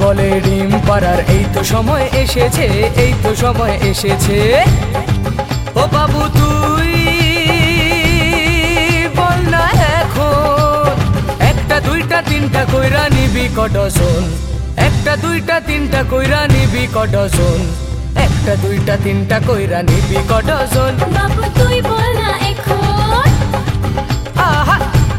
বলে ডিম পাড়ার এই তো সময় এসেছে, এই তো সময় এসেছে। ও বাবু তুই বল না এখন, একটা দুইটা তিনটা কইরা নিবি কডজন, একটা দুইটা তিনটা কইরা নিবি কডজন, একটা দুইটা তিনটা কইরা নিবি কডজন। বাবু তুই বল না এখন, আহা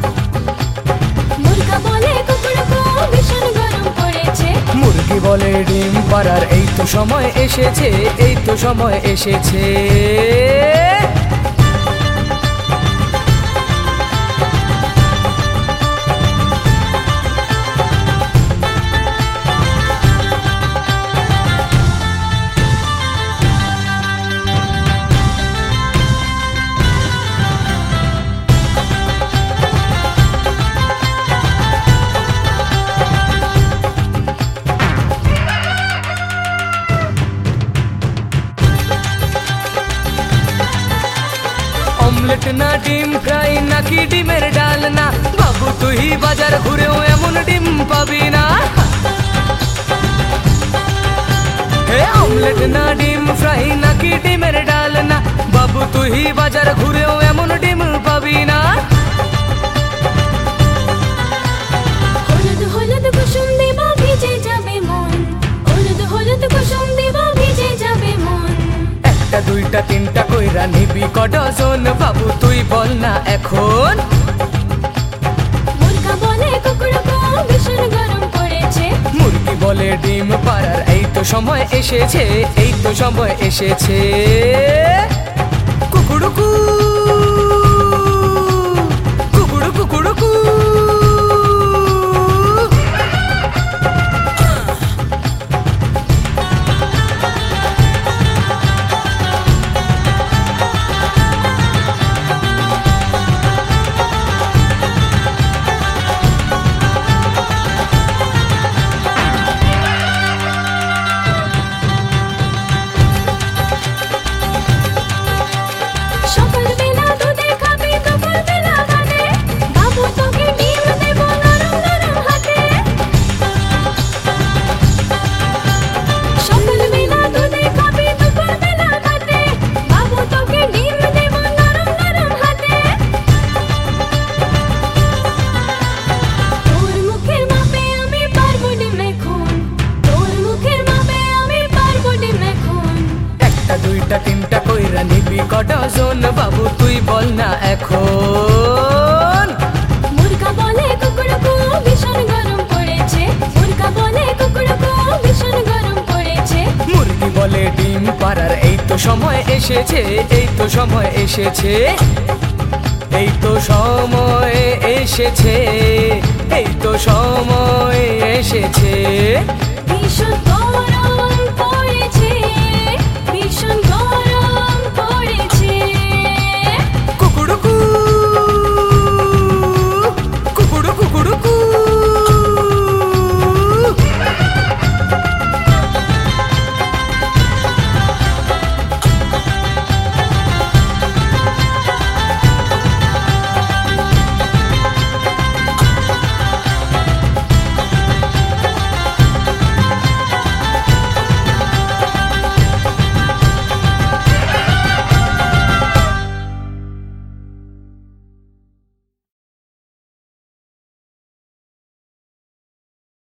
মুরগা বলে কুকুরকু ভীষণ গরম পড়েছে। মুরগি বলে ডিম পাড়ার এই তো সময় এসেছে, এই তো সময় এসেছে। অমলেট না ডিম ফ্রাই নাকি ডিমের ডাল না, বাবু তুই বাজার ঘুরেও এমন ডিম পাবি না। হে অমলেট না ডিম ফ্রাই নাকি ডিমের ডাল না, বাবু তুই বাজার ঘুরেও এমন ডিম পাবি না। হলুদ হলুদ কুসুম দেব ভিজে যাবে মন, হলুদ হলুদ কুসুম দেব ভিজে যাবে মন। একটা দুইটা তিনটা কইরা নিবি কডজন, বাবু তুই বল না এখন। মুরগা বলে কুকুরকু ভীষণ গরম পড়েছে। মুরগি বলে ডিম পাড়ার এই তো সময় এসেছে, এই তো সময় এসেছে। কুকুড়ুকু কুকুড়ুকু কুকুড়ুকু। সকালবেলা দুধে খাবি দুপুরবেলা ভাতে, বাবু তোকে ডিম দেব নরম নরম হাতে। সকালবেলা দুধে খাবি দুপুরবেলা ভাতে, বাবু তোকে ডিম দেব নরম নরম হাতে। তোর মুখের মাপে আমি পারবো ডিম এখন, তোর মুখের মাপে আমি পারবো ডিম এখন। একটা দুইটা তিনটা কইরা নিবি কডজন, বাবু তুই বল না এখন। মুরগা বলে কুকুরকু ভীষণ গরম পড়েছে, মুরগা বলে কুকুরকু ভীষণ গরম পড়েছে। মুরগি বলে ডিম পাড়ার এই তো সময় এসেছে, এই তো সময় এসেছে, এই তো সময় এসেছে, এই তো সময় এসেছে।